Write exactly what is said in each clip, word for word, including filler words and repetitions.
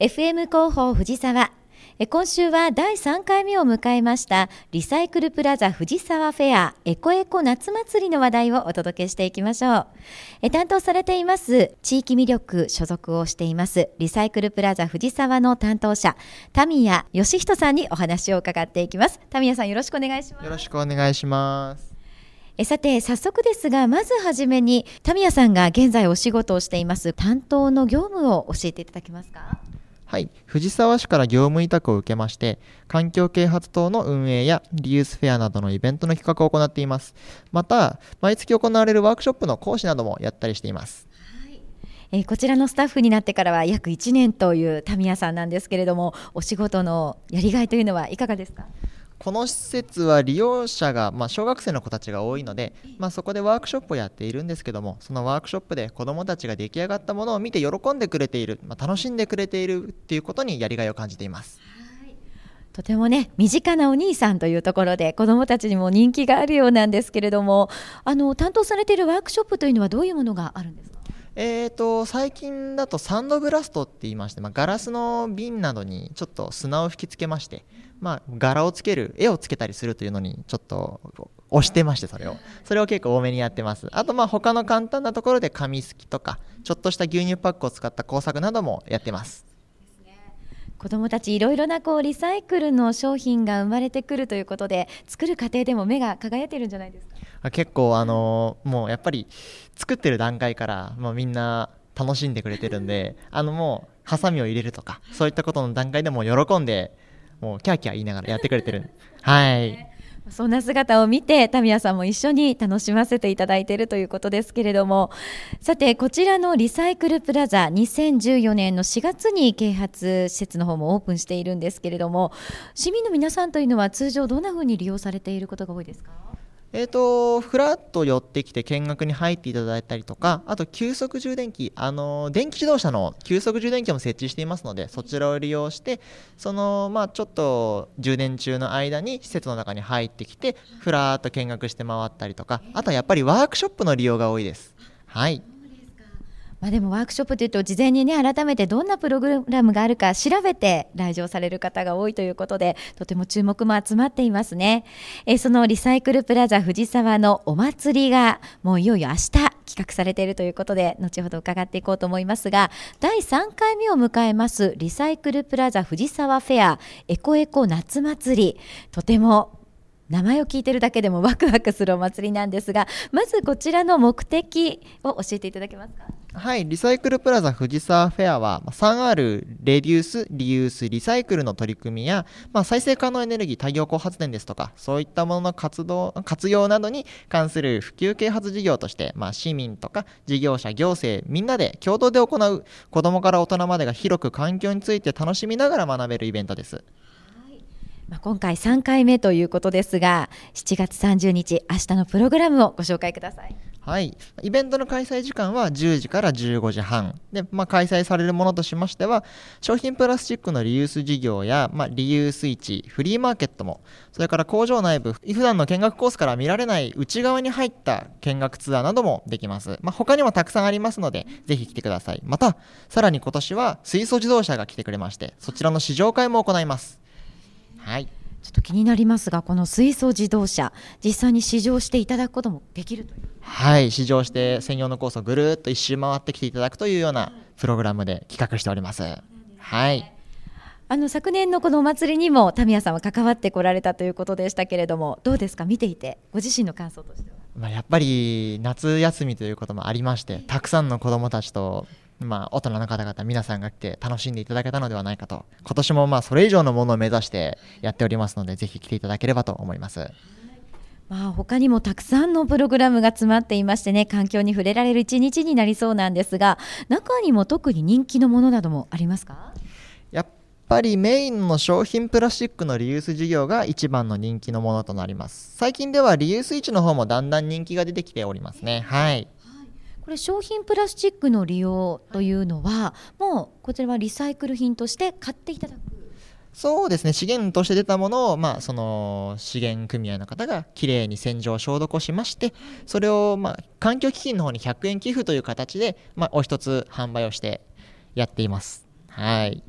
エフエム 広報藤沢。え今週はだいさんかいめを迎えましたリサイクルプラザ藤沢フェアエコエコ夏祭りの話題をお届けしていきましょう。え担当されています地域魅力所属をしていますリサイクルプラザ藤沢の担当者田宮義人さんにお話を伺っていきます。田宮さん、よろしくお願いします。 よろしくお願いします。 えさて早速ですが、まずはじめに田宮さんが現在お仕事をしています担当の業務を教えていただけますか。 はい、藤沢市から業務委託を受けまして、環境啓発等の運営やリユースフェアなどのイベントの企画を行っています。また、毎月行われるワークショップの講師などもやったりしています。 はい、えー、こちらのスタッフになってからは約いちねんという田宮さんなんですけれども、お仕事のやりがいというのはいかがですか。 この施設は利用者が、まあ、小学生の子たちが多いので、まあ、そこでワークショップをやっているんですけども、そのワークショップで子どもたちが出来上がったものを見て喜んでくれている、まあ、楽しんでくれているっていうことにやりがいを感じています。 はい、とてもね身近なお兄さんというところで子どもたちにも人気があるようなんですけれども、あの担当されているワークショップというのはどういうものがあるんですか。 えーと最近だとサンドブラストって言いまして、まあ、ガラスの瓶などにちょっと砂を吹きつけまして、まあ、柄をつける絵をつけたりするというのにちょっと押してまして、それをそれを結構多めにやってます。あとまあ他の簡単なところで紙すきとかちょっとした牛乳パックを使った工作などもやってます。 子どもたちいろいろなこうリサイクルの商品が生まれてくるということで、作る過程でも目が輝いてるんじゃないですか。 結構あのー、もうやっぱり作ってる段階から、まあ、みんな楽しんでくれてるんであのもうハサミを入れるとかそういったことの段階でもう喜んでもうキャーキャー言いながらやってくれてるはい、 そんな姿を見て田宮さんも一緒に楽しませていただいているということですけれども、さてこちらのリサイクルプラザにせんじゅうよねんのしがつに啓発施設の方もオープンしているんですけれども、市民の皆さんというのは通常どんなふうに利用されていることが多いですか。 えーとふらっと寄ってきて見学に入っていただいたりとか、あと急速充電器、あのー、電気自動車の急速充電器も設置していますので、そちらを利用してその、まあ、ちょっと充電中の間に施設の中に入ってきてふらっと見学して回ったりとか、あとはやっぱりワークショップの利用が多いです。はい、 まあ、でもワークショップというと事前にね改めてどんなプログラムがあるか調べて来場される方が多いということで、とても注目も集まっていますね。えそのリサイクルプラザ藤沢のお祭りがもういよいよ明日企画されているということで、後ほど伺っていこうと思いますが、だいさんかいめを迎えますリサイクルプラザ藤沢フェアエコエコ夏祭り、とても名前を聞いてるだけでもワクワクするお祭りなんですが、まずこちらの目的を教えていただけますか。 はい、リサイクルプラザ藤沢フェアは スリーアール レデュース、リユース、リサイクルの取り組みや、まあ、再生可能エネルギー、太陽光発電ですとかそういったものの活動活用などに関する普及啓発事業として、まあ、市民とか事業者、行政みんなで共同で行う子どもから大人までが広く環境について楽しみながら学べるイベントです。 まあ、今回さんかいめということですが、しちがつさんじゅうにち明日のプログラムをご紹介ください。 はい、イベントの開催時間はじゅうじからじゅうごじはんで、まあ、開催されるものとしましては商品プラスチックのリユース事業や、まあ、リユース市、フリーマーケットも、それから工場内部、普段の見学コースから見られない内側に入った見学ツアーなどもできます。まあ、他にもたくさんありますのでぜひ来てください。またさらに今年は水素自動車が来てくれまして、そちらの試乗会も行います。はい、 ちょっと気になりますが、この水素自動車実際に試乗していただくこともできるという。 はい、試乗して専用のコースをぐるっと一周回ってきていただくというようなプログラムで企画しております。はい、 あの昨年のこのお祭りにも田宮さんは関わってこられたということでしたけれども、どうですか、見ていてご自身の感想としては。 まあ、やっぱり夏休みということもありまして、たくさんの子どもたちとまあ、大人の方々皆さんが来て楽しんでいただけたのではないかと、今年もまあそれ以上のものを目指してやっておりますので、ぜひ来ていただければと思います。 まあ、他にもたくさんのプログラムが詰まっていましてね、環境に触れられる一日になりそうなんですが、中にも特に人気のものなどもありますか。 やっぱりメインの商品プラスチックのリユース事業が一番の人気のものとなります。最近ではリユース市の方もだんだん人気が出てきておりますね。はい、 これ商品プラスチックの利用というのは、もうこちらはリサイクル品として買っていただく。 そうですね、資源として出たものを、まあ、その資源組合の方がきれいに洗浄消毒をしまして、それを、まあ、環境基金の方にひゃくえん寄付という形で、まあ、お一つ販売をしてやっています。はい、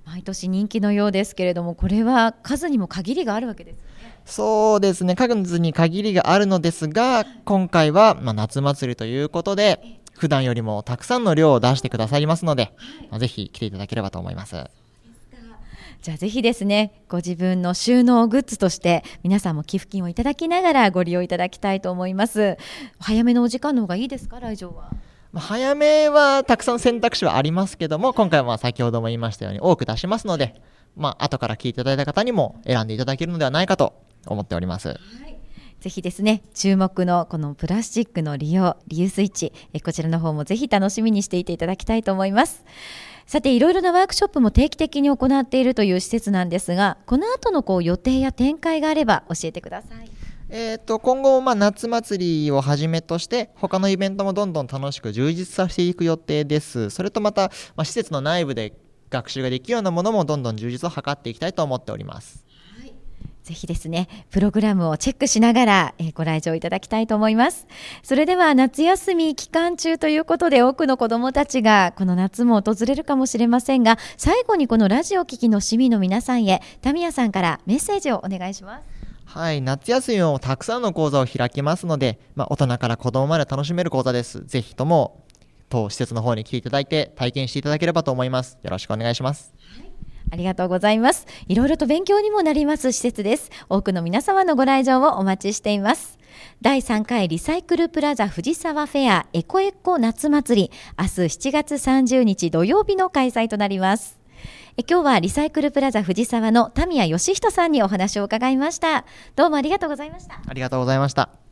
毎年人気のようですけれども、これは数にも限りがあるわけですね。 そうですね、数に限りがあるのですが、今回はまあ夏祭りということで普段よりもたくさんの量を出してくださいますので、まあ、ぜひ来ていただければと思います。 じゃあぜひですね、ご自分の収納グッズとして皆さんも寄付金をいただきながらご利用いただきたいと思います。早めのお時間の方がいいですか、来場は。 早めはたくさん選択肢はありますけども、今回は先ほども言いましたように多く出しますので、まあ後から聞いていただいた方にも選んでいただけるのではないかと思っております。はい、 ぜひですね、注目のこのプラスチックの利用リユース市、えこちらの方もぜひ楽しみにしていていただきたいと思います。さて、いろいろなワークショップも定期的に行っているという施設なんですが、この後のこう予定や展開があれば教えてください。 えー、と今後、まあ、夏祭りをはじめとして他のイベントもどんどん楽しく充実させていく予定です。それとまた、まあ、施設の内部で学習ができるようなものもどんどん充実を図っていきたいと思っております。 はい、ぜひですね、プログラムをチェックしながら、えー、ご来場いただきたいと思います。それでは夏休み期間中ということで、多くの子どもたちがこの夏も訪れるかもしれませんが、最後にこのラジオ聴きの市民の皆さんへ、タミヤさんからメッセージをお願いします。 はい、夏休みもたくさんの講座を開きますので、まあ、大人から子どもまで楽しめる講座です。ぜひとも当施設の方に来ていただいて体験していただければと思います。よろしくお願いします。 はい、ありがとうございます。いろいろと勉強にもなります施設です。多くの皆様のご来場をお待ちしています。だいさんかいリサイクルプラザ藤沢フェアエコエコ夏祭り、明日しちがつさんじゅうにち土曜日の開催となります。え今日はリサイクルプラザ藤沢の田宮義人さんにお話を伺いました。どうもありがとうございました。 ありがとうございました。